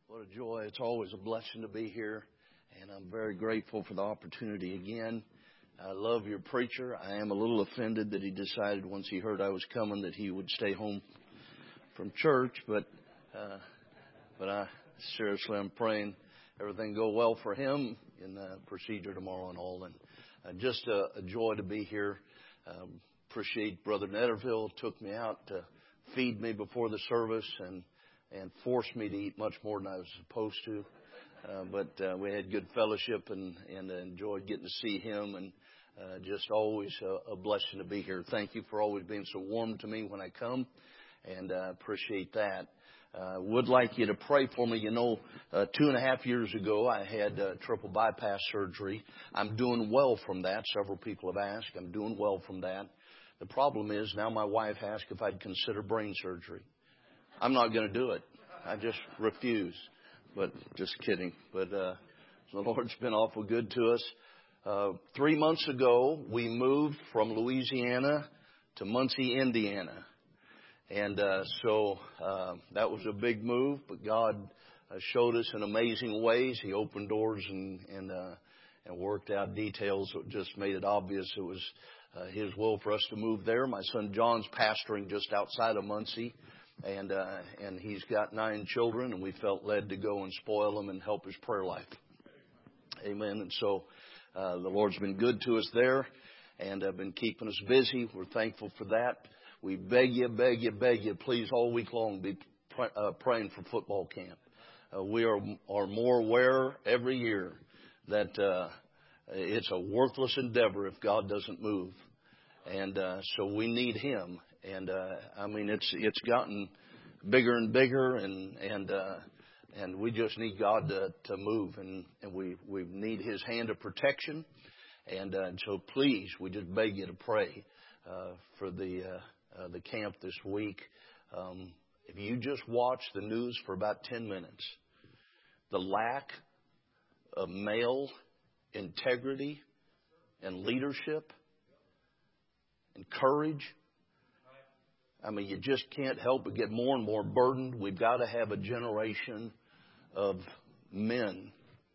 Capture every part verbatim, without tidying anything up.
What a joy. It's always a blessing to be here, and I'm very grateful for the opportunity again. I love your preacher. I am a little offended that he decided once he heard I was coming that he would stay home from church, but uh, but I seriously am praying everything go well for him in the procedure tomorrow and all. And uh, just a, a joy to be here. Um, appreciate Brother Netterville took me out to feed me before the service and and forced me to eat much more than I was supposed to. Uh, but uh, we had good fellowship and, and enjoyed getting to see him, and uh, just always a, a blessing to be here. Thank you for always being so warm to me when I come, and I uh, appreciate that. Uh, would like you to pray for me. You know, uh, two and a half years ago, I had uh, triple bypass surgery. I'm doing well from that. Several people have asked. I'm doing well from that. The problem is now my wife asked if I'd consider brain surgery. I'm not going to do it. I just refuse. But just kidding. But uh, the Lord's been awful good to us. Uh, three months ago, we moved from Louisiana to Muncie, Indiana. And uh, so uh, that was a big move. But God uh, showed us in amazing ways. He opened doors and and, uh, and worked out details that just made it obvious it was uh, His will for us to move there. My son John's pastoring just outside of Muncie. And uh, and he's got nine children, and we felt led to go and spoil them and help his prayer life. Amen. And so uh, the Lord's been good to us there, and uh, been keeping us busy. We're thankful for that. We beg you, beg you, beg you, please, all week long, be pr- uh, praying for football camp. Uh, we are are more aware every year that uh, it's a worthless endeavor if God doesn't move, and uh, so we need Him. And, uh, I mean, it's, it's gotten bigger and bigger, and, and, uh, and we just need God to, to move, and, and we, we need His hand of protection. And, uh, and so please, we just beg you to pray, uh, for the, uh, uh, the camp this week. Um, if you just watch the news for about ten minutes, the lack of male integrity and leadership and courage, I mean, you just can't help but get more and more burdened. We've got to have a generation of men.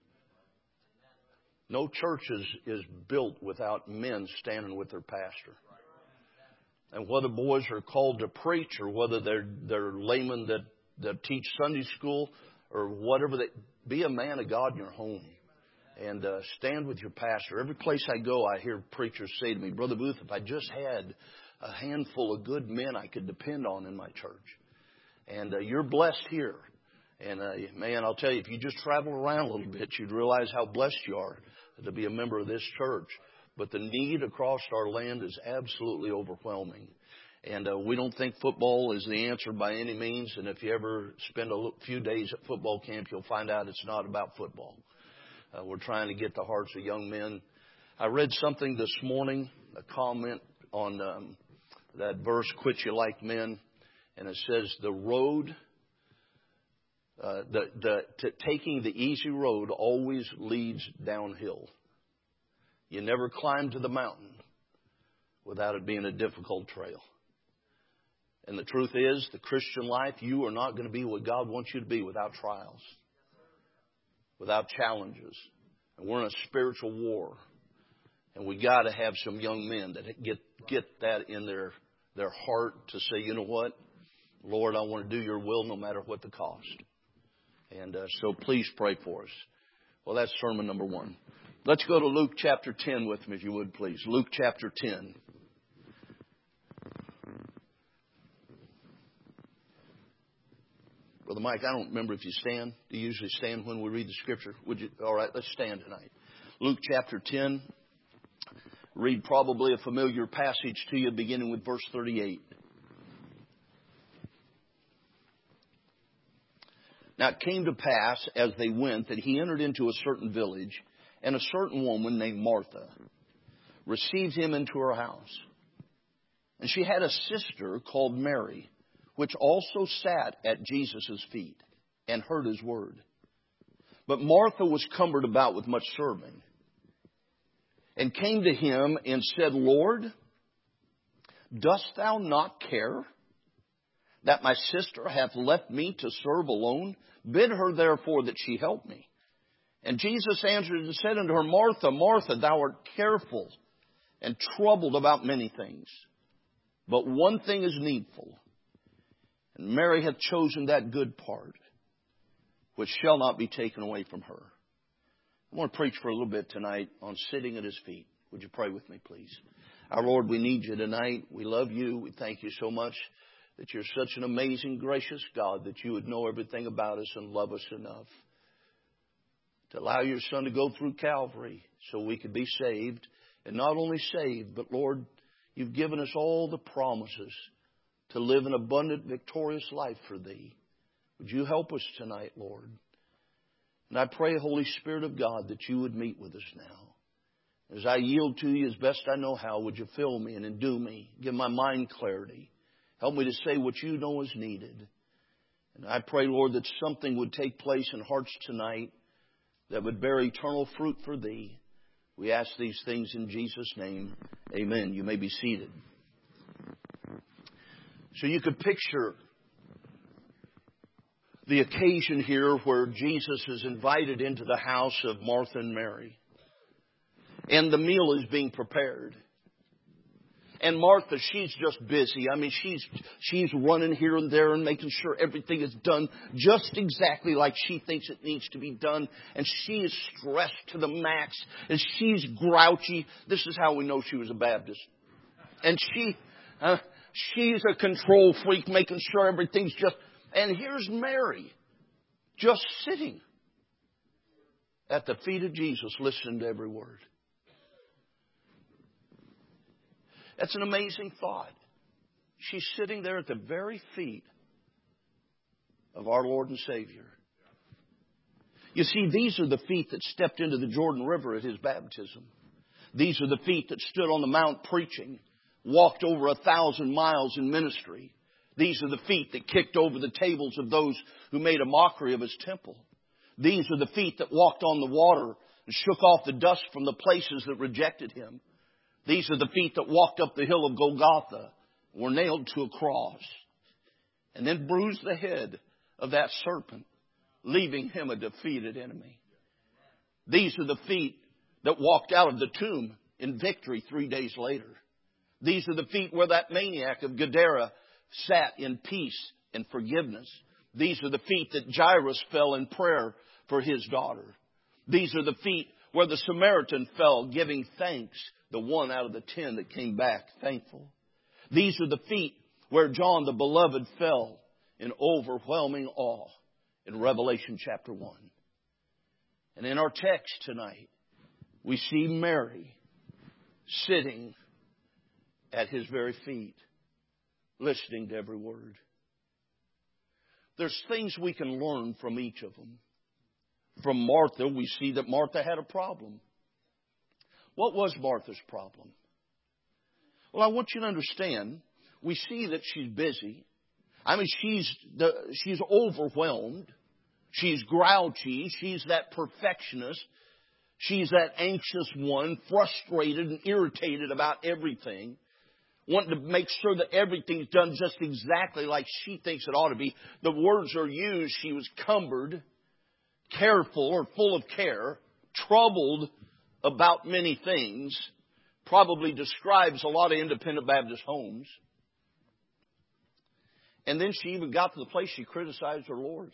No church is, is built without men standing with their pastor. And whether boys are called to preach or whether they're they're laymen that, that teach Sunday school or whatever, they, be a man of God in your home. And uh, stand with your pastor. Every place I go, I hear preachers say to me, Brother Booth, if I just had a handful of good men I could depend on in my church. And uh, you're blessed here. And, uh, man, I'll tell you, if you just travel around a little bit, you'd realize how blessed you are to be a member of this church. But the need across our land is absolutely overwhelming. And uh, we don't think football is the answer by any means. And if you ever spend a few days at football camp, you'll find out it's not about football. Uh, we're trying to get the hearts of young men. I read something this morning, a comment on um, that verse, quit you like men. And it says the road, uh, the, the, to taking the easy road always leads downhill. You never climb to the mountain without it being a difficult trail. And the truth is, the Christian life, you are not going to be what God wants you to be without trials, without challenges. And we're in a spiritual war. And we got to have some young men that get get that in their their heart to say, you know what, Lord, I want to do your will no matter what the cost. And uh, so please pray for us. Well, that's sermon number one. Let's go to Luke chapter ten with me, if you would, please. Luke chapter ten. Brother Mike, I don't remember if you stand. Do you usually stand when we read the scripture? Would you? All right, let's stand tonight. Luke chapter ten. Read probably a familiar passage to you, beginning with verse thirty-eight. Now it came to pass, as they went, that he entered into a certain village, and a certain woman named Martha received him into her house. And she had a sister called Mary, which also sat at Jesus' feet and heard his word. But Martha was cumbered about with much serving, and came to him and said, Lord, dost thou not care that my sister hath left me to serve alone? Bid her therefore that she help me. And Jesus answered and said unto her, Martha, Martha, thou art careful and troubled about many things. But one thing is needful. And Mary hath chosen that good part, which shall not be taken away from her. I want to preach for a little bit tonight on sitting at His feet. Would you pray with me, please? Our Lord, we need You tonight. We love You. We thank You so much that You're such an amazing, gracious God, that You would know everything about us and love us enough to allow Your Son to go through Calvary so we could be saved. And not only saved, but Lord, You've given us all the promises to live an abundant, victorious life for Thee. Would You help us tonight, Lord? And I pray, Holy Spirit of God, that You would meet with us now. As I yield to You as best I know how, would You fill me and endue me? Give my mind clarity. Help me to say what You know is needed. And I pray, Lord, that something would take place in hearts tonight that would bear eternal fruit for Thee. We ask these things in Jesus' name. Amen. You may be seated. So you could picture the occasion here where Jesus is invited into the house of Martha and Mary. And the meal is being prepared. And Martha, she's just busy. I mean, she's she's running here and there and making sure everything is done just exactly like she thinks it needs to be done. And she is stressed to the max. And she's grouchy. This is how we know she was a Baptist. And she, uh, she's a control freak, making sure everything's just... And here's Mary, just sitting at the feet of Jesus, listening to every word. That's an amazing thought. She's sitting there at the very feet of our Lord and Savior. You see, these are the feet that stepped into the Jordan River at His baptism. These are the feet that stood on the mount preaching, walked over a thousand miles in ministry. These are the feet that kicked over the tables of those who made a mockery of His temple. These are the feet that walked on the water and shook off the dust from the places that rejected Him. These are the feet that walked up the hill of Golgotha, were nailed to a cross, and then bruised the head of that serpent, leaving him a defeated enemy. These are the feet that walked out of the tomb in victory three days later. These are the feet where that maniac of Gadara sat in peace and forgiveness. These are the feet that Jairus fell in prayer for his daughter. These are the feet where the Samaritan fell giving thanks, the one out of the ten that came back thankful. These are the feet where John the Beloved fell in overwhelming awe in Revelation chapter one. And in our text tonight, we see Mary sitting at His very feet, listening to every word. There's things we can learn from each of them. From Martha, we see that Martha had a problem. What was Martha's problem? Well, I want you to understand, we see that she's busy. I mean, she's the, she's overwhelmed. She's grouchy. She's that perfectionist. She's that anxious one, frustrated and irritated about everything, wanting to make sure that everything's done just exactly like she thinks it ought to be. The words are used. She was cumbered, careful or full of care, troubled about many things. Probably describes a lot of independent Baptist homes. And then she even got to the place she criticized her Lord.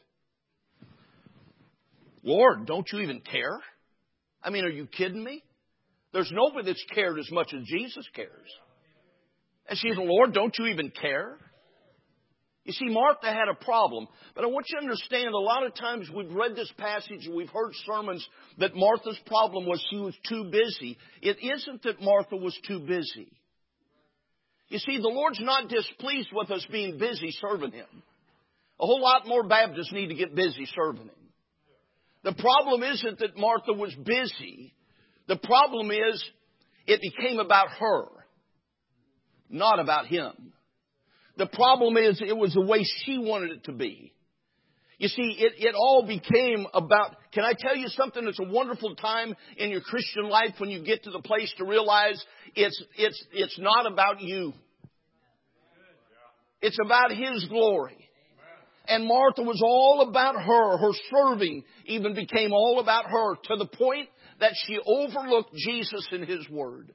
Lord, don't you even care? I mean, are you kidding me? There's nobody that's cared as much as Jesus cares. And she's, Lord, don't you even care? You see, Martha had a problem. But I want you to understand, a lot of times we've read this passage and we've heard sermons that Martha's problem was she was too busy. It isn't that Martha was too busy. You see, the Lord's not displeased with us being busy serving Him. A whole lot more Baptists need to get busy serving Him. The problem isn't that Martha was busy. The problem is it became about her, not about Him. The problem is it was the way she wanted it to be. You see, it, it all became about, can I tell you something? It's a wonderful time in your Christian life when you get to the place to realize it's, it's, it's not about you. It's about His glory. And Martha was all about her. Her serving even became all about her, to the point that she overlooked Jesus and His Word.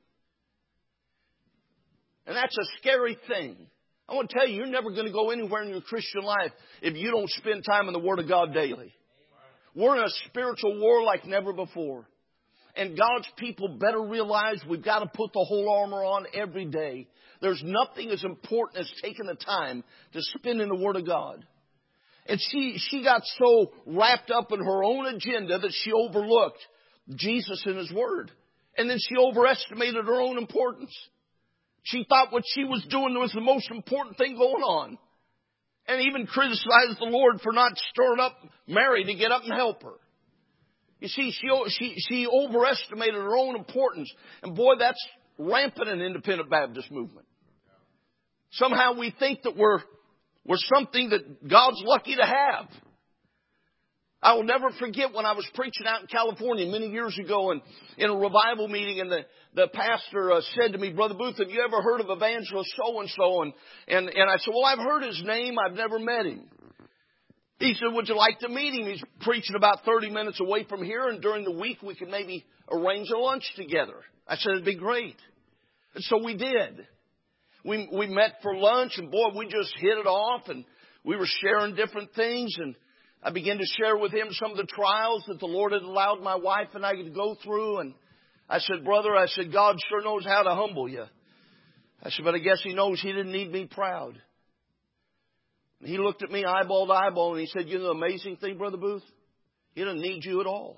And that's a scary thing. I want to tell you, you're never going to go anywhere in your Christian life if you don't spend time in the Word of God daily. We're in a spiritual war like never before. And God's people better realize we've got to put the whole armor on every day. There's nothing as important as taking the time to spend in the Word of God. And she, she got so wrapped up in her own agenda that she overlooked Jesus and His Word. And then she overestimated her own importance. She thought what she was doing was the most important thing going on. And even criticized the Lord for not stirring up Mary to get up and help her. You see, she, she, she overestimated her own importance. And boy, that's rampant in the Independent Baptist movement. Somehow we think that we're, we're something that God's lucky to have. I will never forget when I was preaching out in California many years ago and in a revival meeting, and the, the pastor uh, said to me, Brother Booth, have you ever heard of evangelist so-and-so? And, and, and I said, well, I've heard his name. I've never met him. He said, would you like to meet him? He's preaching about thirty minutes away from here, and during the week we could maybe arrange a lunch together. I said, it'd be great. And so we did. We, we met for lunch, and boy, we just hit it off, and we were sharing different things, and I began to share with him some of the trials that the Lord had allowed my wife and I to go through. And I said, brother, I said, God sure knows how to humble you. I said, but I guess He knows He didn't need me proud. And he looked at me eyeball to eyeball and he said, you know the amazing thing, Brother Booth? He doesn't need you at all.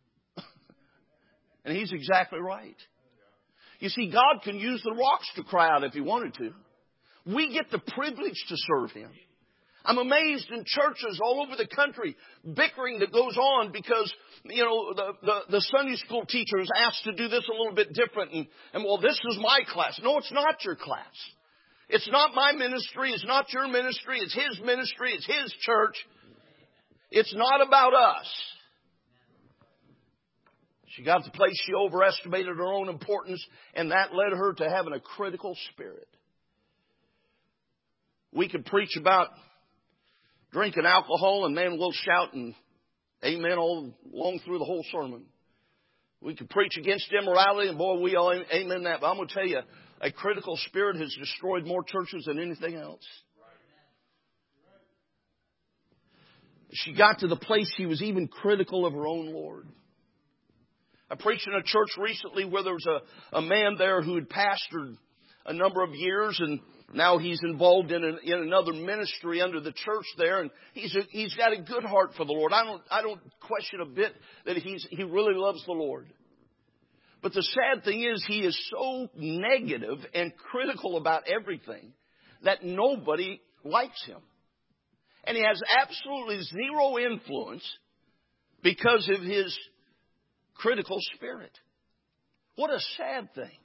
And he's exactly right. You see, God can use the rocks to cry out if He wanted to. We get the privilege to serve Him. I'm amazed in churches all over the country, bickering that goes on because, you know, the, the, the Sunday school teacher is asked to do this a little bit different. And, and, well, this is my class. No, it's not your class. It's not my ministry. It's not your ministry. It's His ministry. It's His church. It's not about us. She got to the place she overestimated her own importance, and that led her to having a critical spirit. We could preach about drinking alcohol, and man, we'll shout and amen all along through the whole sermon. We could preach against immorality, and boy, we all amen that. But I'm going to tell you, a critical spirit has destroyed more churches than anything else. She got to the place she was even critical of her own Lord. I preached in a church recently where there was a, a man there who had pastored a number of years, and now he's involved in, an, in another ministry under the church there, and he's a, he's got a good heart for the Lord. I don't I don't question a bit that he's he really loves the Lord. But the sad thing is he is so negative and critical about everything that nobody likes him. And he has absolutely zero influence because of his critical spirit. What a sad thing.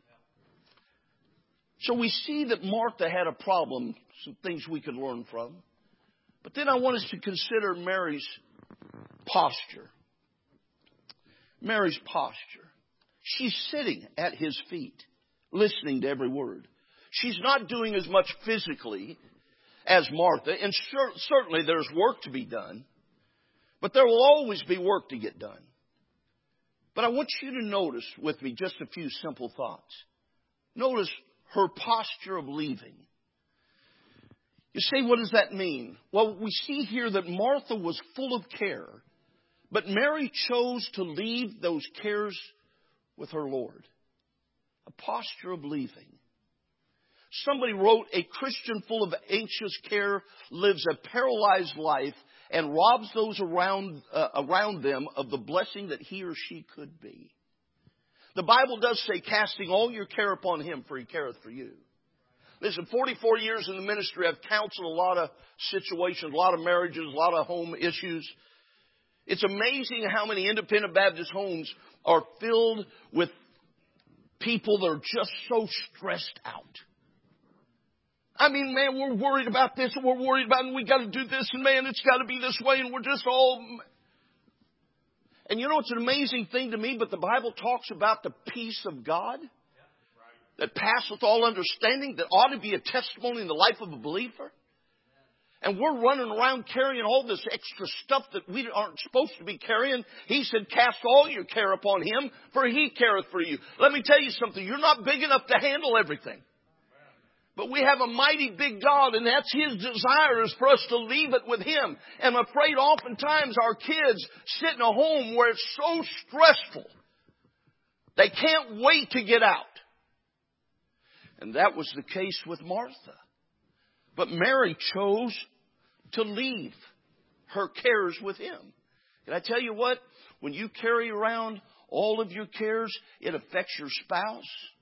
So we see that Martha had a problem, some things we could learn from. But then I want us to consider Mary's posture. Mary's posture. She's sitting at His feet, listening to every word. She's not doing as much physically as Martha, and sure, certainly there's work to be done. But there will always be work to get done. But I want you to notice with me just a few simple thoughts. Notice her posture of leaving. You say, what does that mean? Well, we see here that Martha was full of care, but Mary chose to leave those cares with her Lord. A posture of leaving. Somebody wrote, a Christian full of anxious care lives a paralyzed life and robs those around, uh, around them of the blessing that he or she could be. The Bible does say, casting all your care upon Him, for He careth for you. Listen, forty-four years in the ministry, I've counseled a lot of situations, a lot of marriages, a lot of home issues. It's amazing how many independent Baptist homes are filled with people that are just so stressed out. I mean, man, we're worried about this and we're worried about, and we got to do this, and man, it's got to be this way, and we're just all... And you know, it's an amazing thing to me, but the Bible talks about the peace of God that passeth all understanding, that ought to be a testimony in the life of a believer. And we're running around carrying all this extra stuff that we aren't supposed to be carrying. He said, cast all your care upon Him, for He careth for you. Let me tell you something. You're not big enough to handle everything. But we have a mighty big God, and that's His desire, is for us to leave it with Him. And I'm afraid oftentimes our kids sit in a home where it's so stressful. They can't wait to get out. And that was the case with Martha. But Mary chose to leave her cares with Him. Can I tell you what? When you carry around all of your cares, it affects your spouse.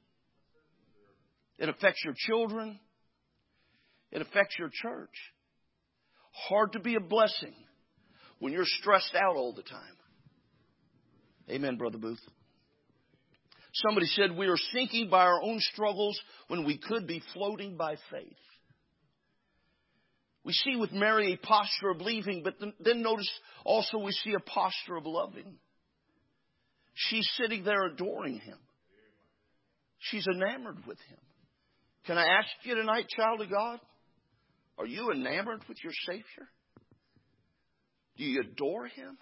It affects your children. It affects your church. Hard to be a blessing when you're stressed out all the time. Amen, Brother Booth. Somebody said we are sinking by our own struggles when we could be floating by faith. We see with Mary a posture of leaving, but then notice also we see a posture of loving. She's sitting there adoring Him. She's enamored with Him. Can I ask you tonight, child of God, are you enamored with your Savior? Do you adore Him?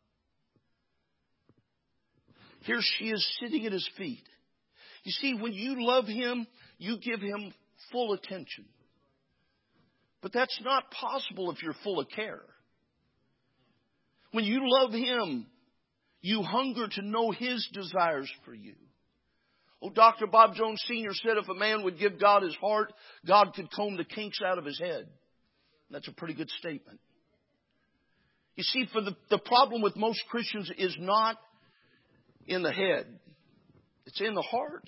Here she is sitting at His feet. You see, when you love Him, you give Him full attention. But that's not possible if you're full of care. When you love Him, you hunger to know His desires for you. Oh, Doctor Bob Jones Senior said if a man would give God his heart, God could comb the kinks out of his head. That's a pretty good statement. You see, for the, the problem with most Christians is not in the head. It's in the heart.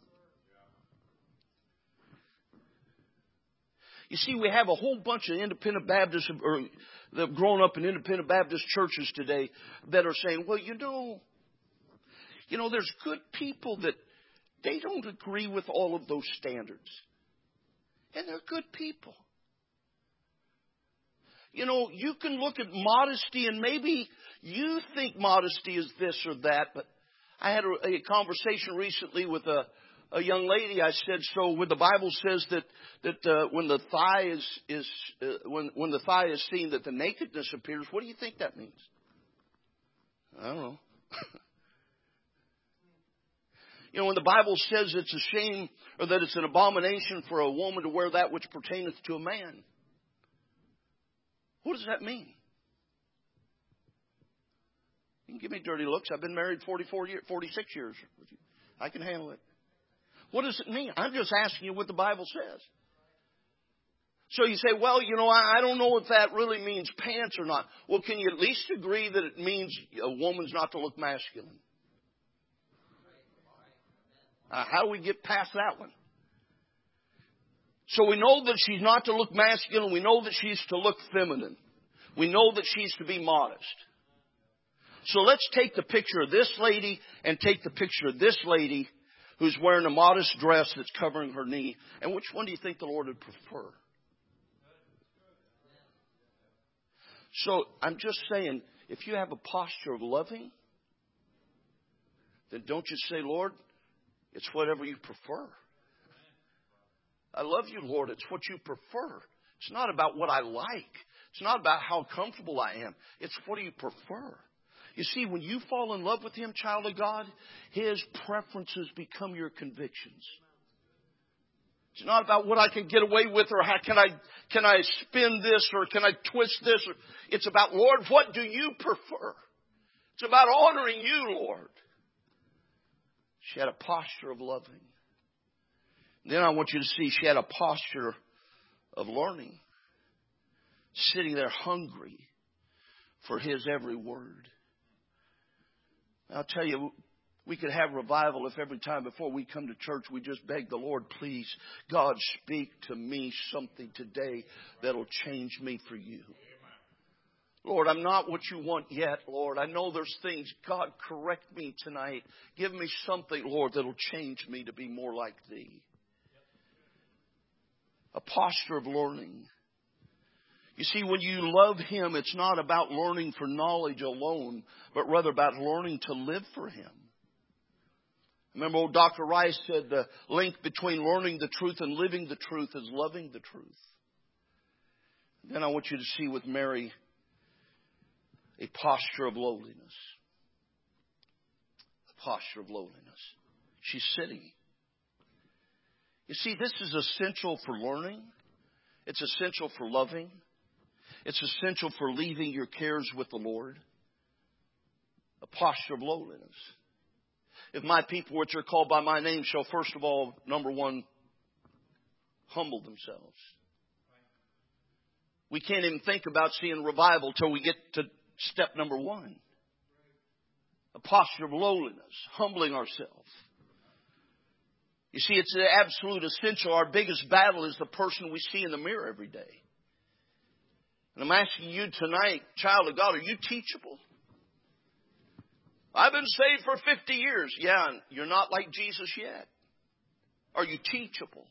You see, we have a whole bunch of independent Baptists, or that have grown up in independent Baptist churches today, that are saying, well, you know, you know, there's good people that they don't agree with all of those standards. And they're good people. You know, you can look at modesty, and maybe you think modesty is this or that, but I had a, a conversation recently with a A young lady. I said, so when the Bible says that that uh, when the thigh is is uh, when when the thigh is seen, that the nakedness appears, what do you think that means? I don't know. You know, when the Bible says it's a shame, or that it's an abomination for a woman to wear that which pertaineth to a man, what does that mean? You can give me dirty looks. I've been married forty-four years, forty-six years. I can handle it. What does it mean? I'm just asking you what the Bible says. So you say, well, you know, I don't know if that really means pants or not. Well, can you at least agree that it means a woman's not to look masculine? Uh, how do we get past that one? So we know that she's not to look masculine. We know that she's to look feminine. We know that she's to be modest. So let's take the picture of this lady and take the picture of this lady who's wearing a modest dress that's covering her knee. And which one do you think the Lord would prefer? So I'm just saying, if you have a posture of loving, then don't just say, Lord, it's whatever you prefer. I love you, Lord. It's what you prefer. It's not about what I like. It's not about how comfortable I am. It's what do you prefer. You see, when you fall in love with Him, child of God, His preferences become your convictions. It's not about what I can get away with, or how can I can I spin this, or can I twist this. Or, it's about, Lord, what do you prefer? It's about honoring you, Lord. She had a posture of loving. Then I want you to see she had a posture of learning. Sitting there hungry for His every word. I'll tell you, we could have revival if every time before we come to church we just beg the Lord, please, God, speak to me something today that'll change me for you. Lord, I'm not what you want yet, Lord. I know there's things. God, correct me tonight. Give me something, Lord, that'll change me to be more like Thee. A posture of learning. You see, when you love Him, it's not about learning for knowledge alone, but rather about learning to live for Him. Remember old Doctor Rice said the link between learning the truth and living the truth is loving the truth. Then I want you to see with Mary a posture of lowliness. A posture of lowliness. She's sitting. You see, this is essential for learning. It's essential for loving. It's essential for leaving your cares with the Lord. A posture of lowliness. If my people which are called by my name shall first of all, number one, humble themselves. We can't even think about seeing revival till we get to step number one. A posture of lowliness, humbling ourselves. You see, it's an absolute essential. Our biggest battle is the person we see in the mirror every day. And I'm asking you tonight, child of God, are you teachable? I've been saved for fifty years. Yeah, and you're not like Jesus yet. Are you teachable?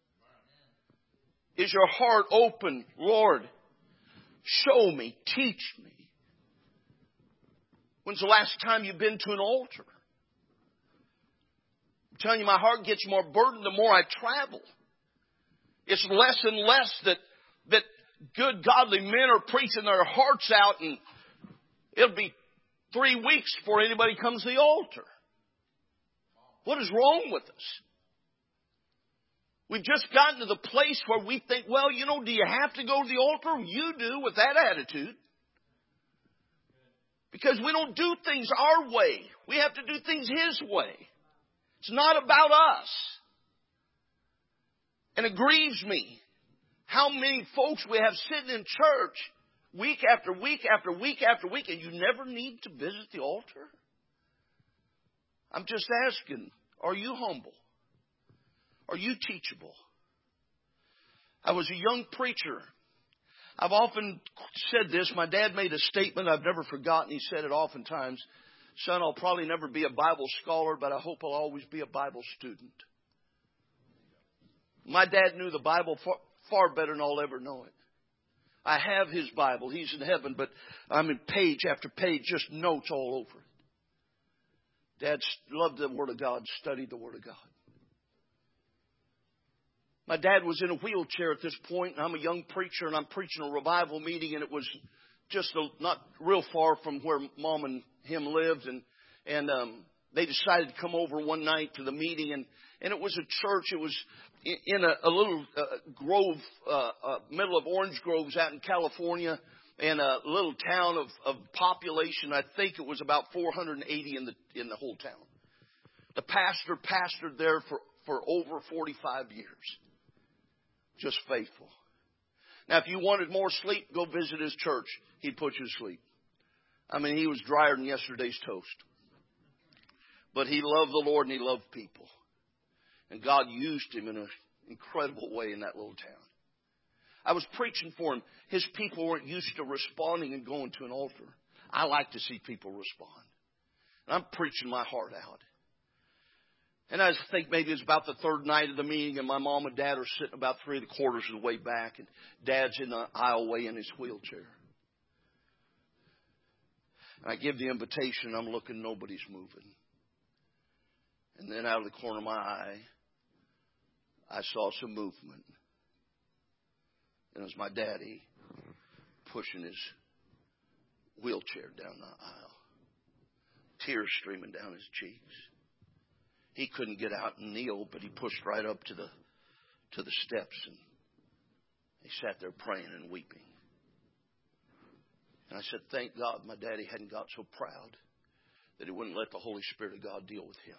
Is your heart open? Lord, show me, teach me. When's the last time you've been to an altar? I'm telling you, my heart gets more burdened the more I travel. It's less and less that, that good, godly men are preaching their hearts out, and it'll be three weeks before anybody comes to the altar. What is wrong with us? We've just gotten to the place where we think, well, you know, do you have to go to the altar? You do with that attitude. Because we don't do things our way. We have to do things His way. It's not about us. And it grieves me how many folks we have sitting in church week after week after week after week, and you never need to visit the altar? I'm just asking, are you humble? Are you teachable? I was a young preacher. I've often said this. My dad made a statement I've never forgotten. He said it oftentimes. Son, I'll probably never be a Bible scholar, but I hope I'll always be a Bible student. My dad knew the Bible far, far better than I'll ever know it. I have his Bible. He's in heaven, but I'm in page after page, just notes all over it. Dad loved the Word of God, studied the Word of God. My dad was in a wheelchair at this point, and I'm a young preacher, and I'm preaching a revival meeting, and it was just a, not real far from where Mom and him lived, and and um, they decided to come over one night to the meeting, and, and it was a church. It was in a, a little uh, grove, uh, uh, middle of orange groves out in California, and a little town of, of population. I think it was about four hundred eighty in the in the whole town. The pastor pastored there for, for over forty-five years. Just faithful. Now, if you wanted more sleep, go visit his church. He'd put you to sleep. I mean, he was drier than yesterday's toast. But he loved the Lord and he loved people. And God used him in an incredible way in that little town. I was preaching for him. His people weren't used to responding and going to an altar. I like to see people respond. And I'm preaching my heart out. And I think maybe it's about the third night of the meeting, and my mom and dad are sitting about three and a quarters of the way back, and Dad's in the aisleway in his wheelchair. And I give the invitation, I'm looking, nobody's moving. And then out of the corner of my eye, I saw some movement. And it was my daddy pushing his wheelchair down the aisle. Tears streaming down his cheeks. He couldn't get out and kneel, but he pushed right up to the to the steps, and he sat there praying and weeping. And I said, thank God my daddy hadn't got so proud that he wouldn't let the Holy Spirit of God deal with him.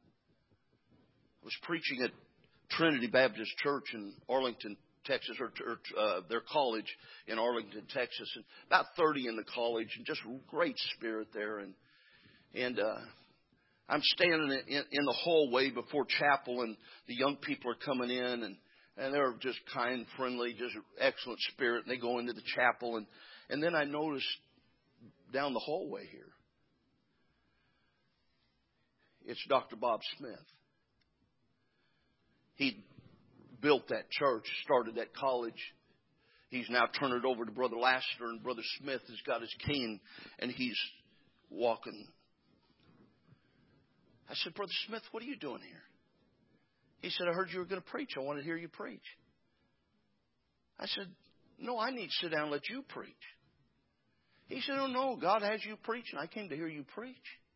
I was preaching at Trinity Baptist Church in Arlington, Texas, or, or uh, their college in Arlington, Texas, and about thirty in the college, and just great spirit there. And and uh, I'm standing in, in the hallway before chapel, and the young people are coming in, and, and they're just kind, friendly, just excellent spirit. And they go into the chapel, and, and then I noticed down the hallway here, it's Doctor Bob Smith. He built that church, started that college. He's now turned it over to Brother Laster, and Brother Smith has got his cane, and he's walking. I said, Brother Smith, what are you doing here? He said, I heard you were going to preach. I want to hear you preach. I said, No, I need to sit down and let you preach. He said, oh, no, God has you preaching. I came to hear you preach.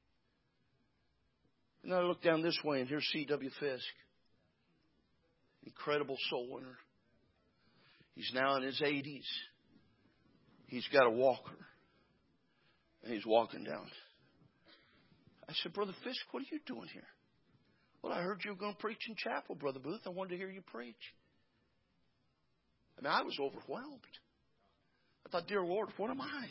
And then I look down this way, and here's C W Fisk. Incredible soul winner. He's now in his eighties. He's got a walker. And he's walking down. I said, Brother Fisk, what are you doing here? Well, I heard you were going to preach in chapel, Brother Booth. I wanted to hear you preach. I mean, I was overwhelmed. I thought, dear Lord, what am I?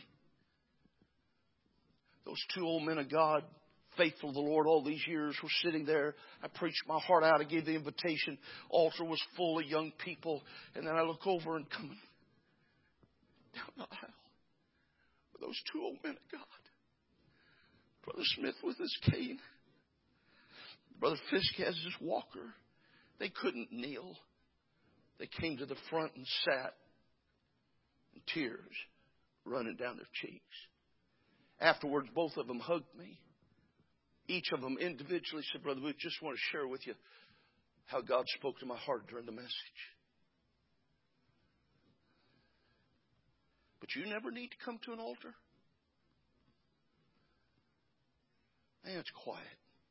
Those two old men of God, faithful to the Lord all these years, were sitting there. I preached my heart out. I gave the invitation. Altar was full of young people. And then I look over and coming down the aisle were those two old men of God. Brother Smith with his cane. Brother Fisk has his walker. They couldn't kneel. They came to the front and sat. And tears running down their cheeks. Afterwards, both of them hugged me. Each of them individually said, Brother Booth, just want to share with you how God spoke to my heart during the message. But you never need to come to an altar. Man, it's quiet.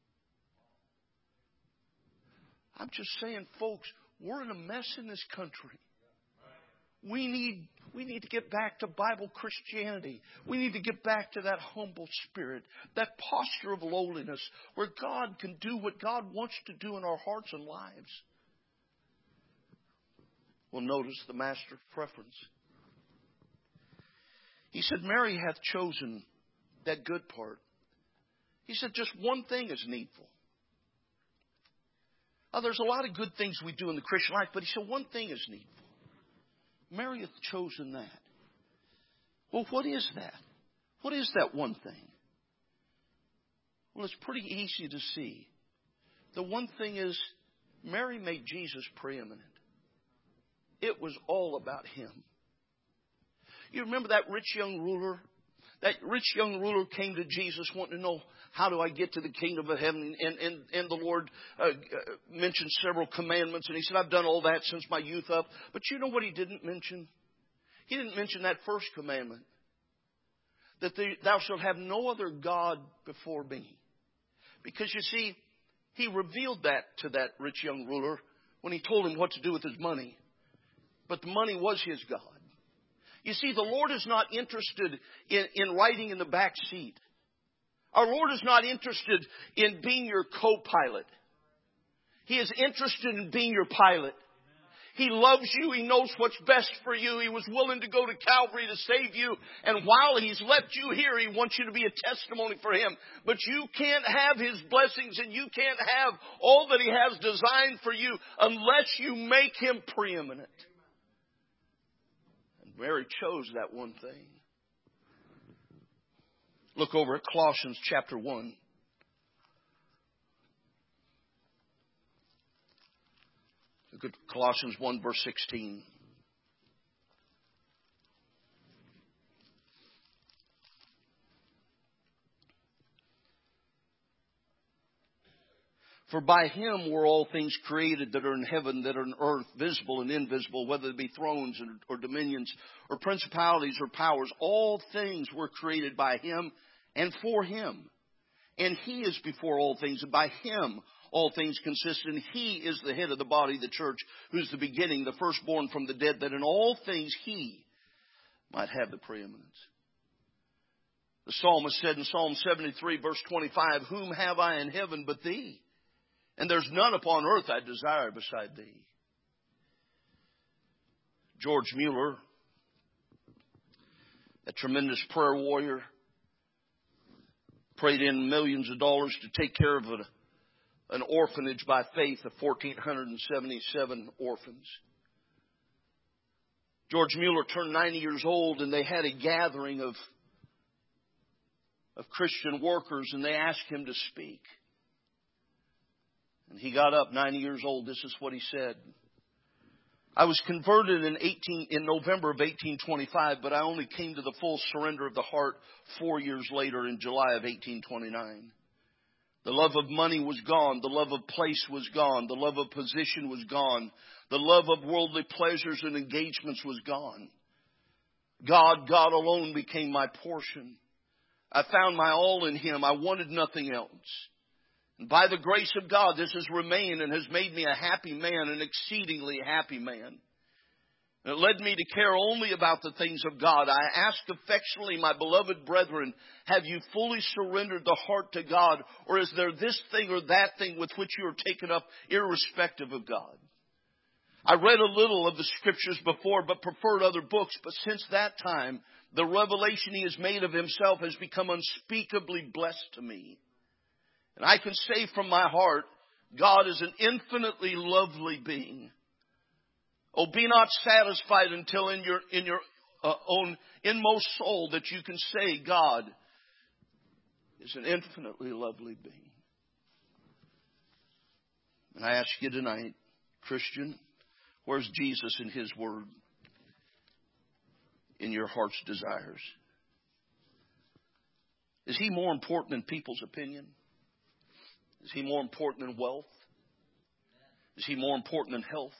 I'm just saying, folks, we're in a mess in this country. We need we need to get back to Bible Christianity. We need to get back to that humble spirit, that posture of lowliness where God can do what God wants to do in our hearts and lives. Well, notice the master's preference. He said, Mary hath chosen that good part. He said, just one thing is needful. Oh, there's a lot of good things we do in the Christian life, but he said, one thing is needful. Mary hath chosen that. Well, what is that? What is that one thing? Well, it's pretty easy to see. The one thing is, Mary made Jesus preeminent. It was all about Him. You remember that rich young ruler? That rich young ruler came to Jesus wanting to know, how do I get to the kingdom of heaven? And, and, and the Lord uh, mentioned several commandments. And he said, I've done all that since my youth up. But you know what he didn't mention? He didn't mention that first commandment. That the, thou shalt have no other God before me. Because you see, he revealed that to that rich young ruler when he told him what to do with his money. But the money was his God. You see, the Lord is not interested in, in riding in the back seat. Our Lord is not interested in being your co-pilot. He is interested in being your pilot. He loves you. He knows what's best for you. He was willing to go to Calvary to save you. And while He's left you here, He wants you to be a testimony for Him. But you can't have His blessings and you can't have all that He has designed for you unless you make Him preeminent. And Mary chose that one thing. Look over at Colossians chapter one. Look at Colossians one verse sixteen. For by Him were all things created that are in heaven, that are in earth, visible and invisible, whether they be thrones or dominions or principalities or powers. All things were created by Him and for Him. And He is before all things, and by Him all things consist. And He is the head of the body, the church, who is the beginning, the firstborn from the dead, that in all things He might have the preeminence. The psalmist said in Psalm seventy-three, verse twenty-five, whom have I in heaven but Thee? And there's none upon earth I desire beside Thee. George Mueller, a tremendous prayer warrior, prayed in millions of dollars to take care of a, an orphanage by faith of one thousand four hundred seventy-seven orphans. George Mueller turned ninety years old, and they had a gathering of, of Christian workers, and they asked him to speak. And he got up, ninety years old. This is what he said. I was converted in eighteen in November of eighteen twenty-five, but I only came to the full surrender of the heart four years later in July of eighteen twenty-nine. The love of money was gone. The love of place was gone. The love of position was gone. The love of worldly pleasures and engagements was gone. God, God alone became my portion. I found my all in Him. I wanted nothing else. And by the grace of God, this has remained and has made me a happy man, an exceedingly happy man. And it led me to care only about the things of God. I ask affectionately, my beloved brethren, have you fully surrendered the heart to God? Or is there this thing or that thing with which you are taken up irrespective of God? I read a little of the Scriptures before, but preferred other books. But since that time, the revelation He has made of Himself has become unspeakably blessed to me. And I can say from my heart, God is an infinitely lovely being. Oh, be not satisfied until in your in your uh, own inmost soul that you can say God is an infinitely lovely being. And I ask you tonight, Christian, where's Jesus in His Word in your heart's desires? Is He more important than people's opinion? Is He more important than wealth? Is He more important than health?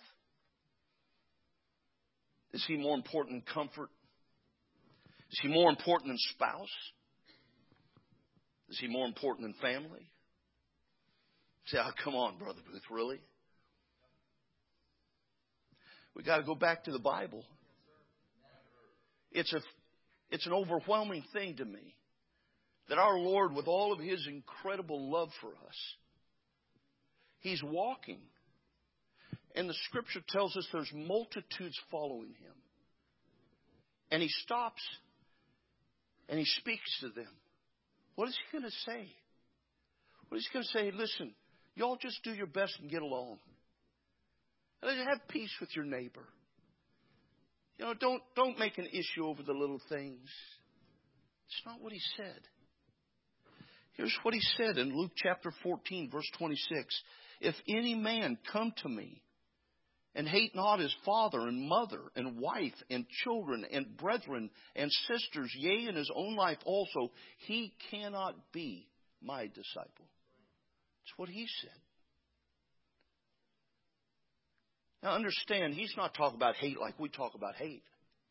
Is He more important than comfort? Is He more important than spouse? Is He more important than family? Say, oh, come on, Brother Booth, really? We got to go back to the Bible. It's a, it's an overwhelming thing to me that our Lord, with all of His incredible love for us, He's walking. And the Scripture tells us there's multitudes following Him. And He stops and He speaks to them. What is He going to say? What is He going to say? Listen, y'all just do your best and get along. And have peace with your neighbor. You know, don't, don't make an issue over the little things. It's not what He said. Here's what He said in Luke chapter fourteen, verse twenty-six. If any man come to me and hate not his father and mother and wife and children and brethren and sisters, yea, and his own life also, he cannot be my disciple. That's what He said. Now understand, He's not talking about hate like we talk about hate.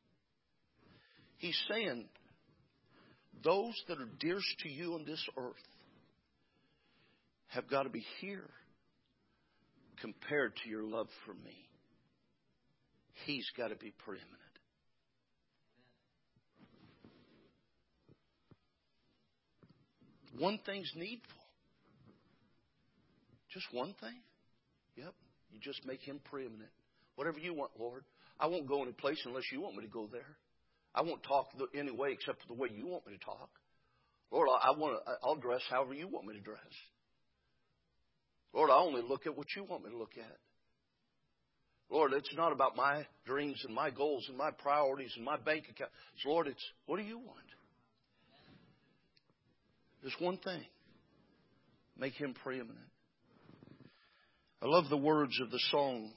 He's saying, those that are dearest to you on this earth have got to be here compared to your love for me. He's got to be preeminent. One thing's needful. Just one thing? Yep. You just make Him preeminent. Whatever you want, Lord. I won't go any place unless you want me to go there. I won't talk any way except the way you want me to talk. Lord, I want to, I'll dress however you want me to dress. Lord, I only look at what you want me to look at. Lord, it's not about my dreams and my goals and my priorities and my bank account. It's, Lord, it's what do you want? Just one thing. Make Him preeminent. I love the words of the song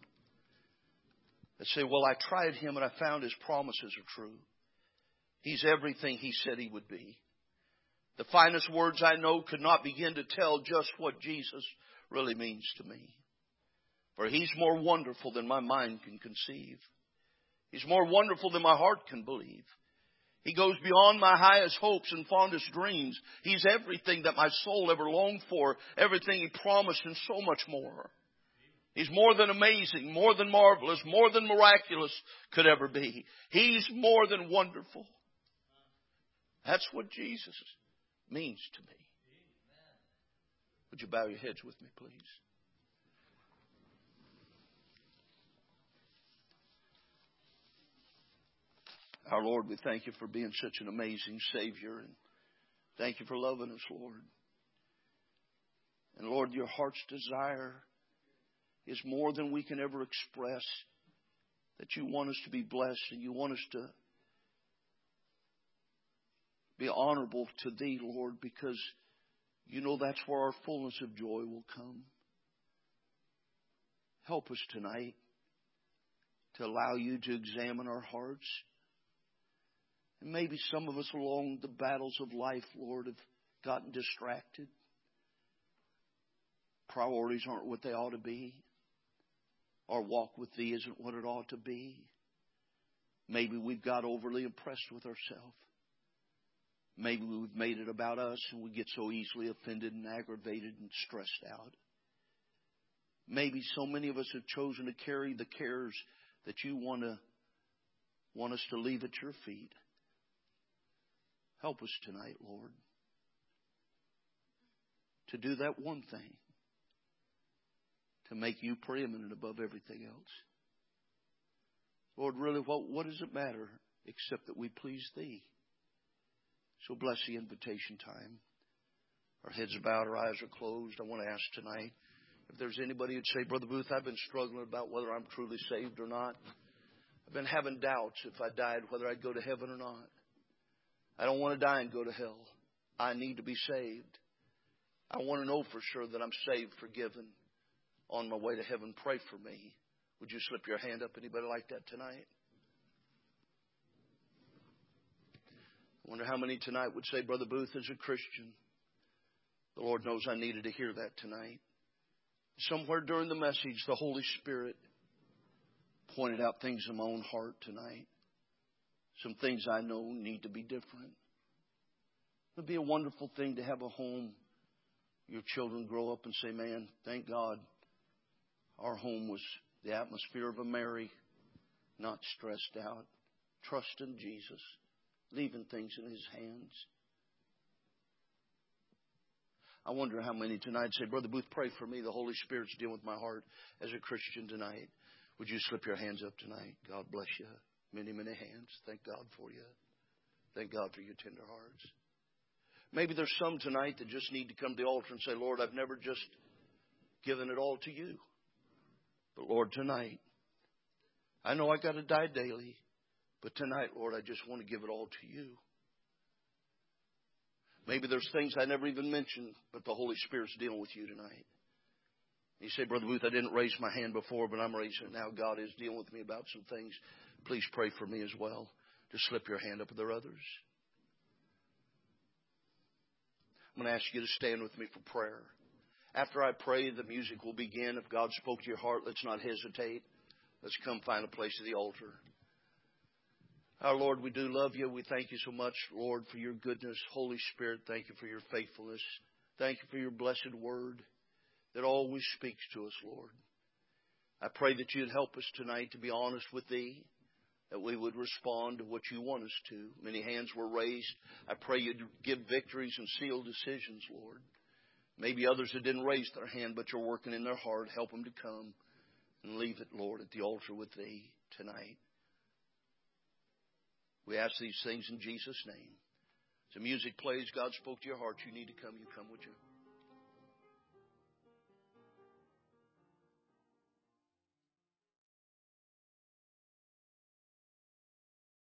that say, well, I tried Him and I found His promises are true. He's everything He said He would be. The finest words I know could not begin to tell just what Jesus really means to me. For He's more wonderful than my mind can conceive. He's more wonderful than my heart can believe. He goes beyond my highest hopes and fondest dreams. He's everything that my soul ever longed for, everything He promised and so much more. He's more than amazing, more than marvelous, more than miraculous could ever be. He's more than wonderful. That's what Jesus means to me. Would you bow your heads with me, please? Our Lord, we thank You for being such an amazing Savior. And thank You for loving us, Lord. And Lord, Your heart's desire is more than we can ever express. That You want us to be blessed and You want us to be honorable to Thee, Lord, because You know that's where our fullness of joy will come. Help us tonight to allow You to examine our hearts. And maybe some of us along the battles of life, Lord, have gotten distracted. Priorities aren't what they ought to be. Our walk with Thee isn't what it ought to be. Maybe we've got overly impressed with ourselves. Maybe we've made it about us and we get so easily offended and aggravated and stressed out. Maybe so many of us have chosen to carry the cares that you want to want us to leave at your feet. Help us tonight, Lord, to do that one thing, to make you preeminent above everything else. Lord, really, what, what does it matter except that we please Thee? So bless the invitation time. Our heads are bowed, our eyes are closed. I want to ask tonight, if there's anybody who'd say, Brother Booth, I've been struggling about whether I'm truly saved or not. I've been having doubts if I died, whether I'd go to heaven or not. I don't want to die and go to hell. I need to be saved. I want to know for sure that I'm saved, forgiven, on my way to heaven. Pray for me. Would you slip your hand up? Anybody like that tonight? I wonder how many tonight would say, Brother Booth, as a Christian, the Lord knows I needed to hear that tonight. Somewhere during the message, the Holy Spirit pointed out things in my own heart tonight. Some things I know need to be different. It would be a wonderful thing to have a home. Your children grow up and say, man, thank God our home was the atmosphere of a Mary, not stressed out, trusting Jesus, leaving things in His hands. I wonder how many tonight say, Brother Booth, pray for me. The Holy Spirit's dealing with my heart as a Christian tonight. Would you slip your hands up tonight? God bless you. Many, many hands. Thank God for you. Thank God for your tender hearts. Maybe there's some tonight that just need to come to the altar and say, Lord, I've never just given it all to you. But Lord, tonight, I know I got to die daily. But tonight, Lord, I just want to give it all to you. Maybe there's things I never even mentioned, but the Holy Spirit's dealing with you tonight. You say, Brother Booth, I didn't raise my hand before, but I'm raising it now. God is dealing with me about some things. Please pray for me as well. Just slip your hand up. Are there others? I'm going to ask you to stand with me for prayer. After I pray, the music will begin. If God spoke to your heart, let's not hesitate. Let's come find a place at the altar. Our Lord, we do love you. We thank you so much, Lord, for your goodness. Holy Spirit, thank you for your faithfulness. Thank you for your blessed word that always speaks to us, Lord. I pray that you'd help us tonight to be honest with Thee, that we would respond to what you want us to. Many hands were raised. I pray you'd give victories and seal decisions, Lord. Maybe others that didn't raise their hand, but you're working in their heart. Help them to come and leave it, Lord, at the altar with Thee tonight. We ask these things in Jesus' name. As the music plays, God spoke to your heart. You need to come. You come, would you?